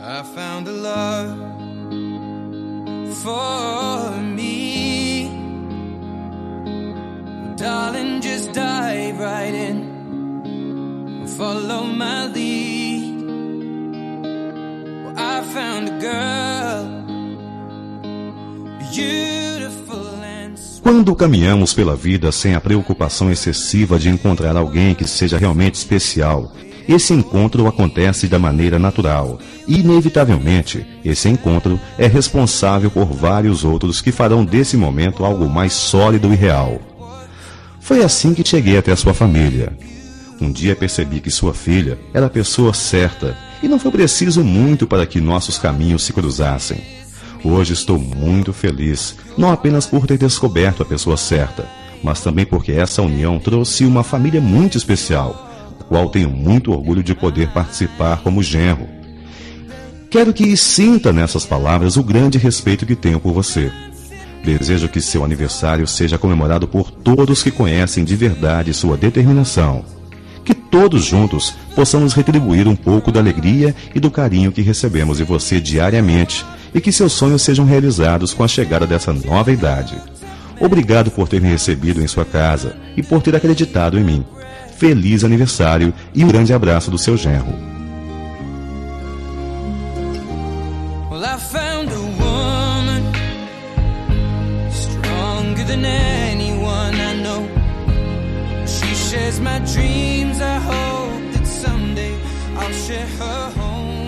I found a love for me. Darling, just dive right in. Follow my lead. Well, I found a girl, beautiful and sweet. Quando caminhamos pela vida sem a preocupação excessiva de encontrar alguém que seja realmente especial, esse encontro acontece da maneira natural. E, inevitavelmente, esse encontro é responsável por vários outros que farão desse momento algo mais sólido e real. Foi assim que cheguei até sua família. Um dia percebi que sua filha era a pessoa certa e não foi preciso muito para que nossos caminhos se cruzassem. Hoje estou muito feliz, não apenas por ter descoberto a pessoa certa, mas também porque essa união trouxe uma família muito especial, da qual tenho muito orgulho de poder participar como genro. Quero que sinta nessas palavras o grande respeito que tenho por você. Desejo que seu aniversário seja comemorado por todos que conhecem de verdade sua determinação. Que todos juntos possamos retribuir um pouco da alegria e do carinho que recebemos de você diariamente e que seus sonhos sejam realizados com a chegada dessa nova idade. Obrigado por ter me recebido em sua casa e por ter acreditado em mim. Feliz aniversário e um grande abraço do seu genro. Well, I found a woman stronger than anyone I know. She shares my dreams. I hope that someday I'll share her home.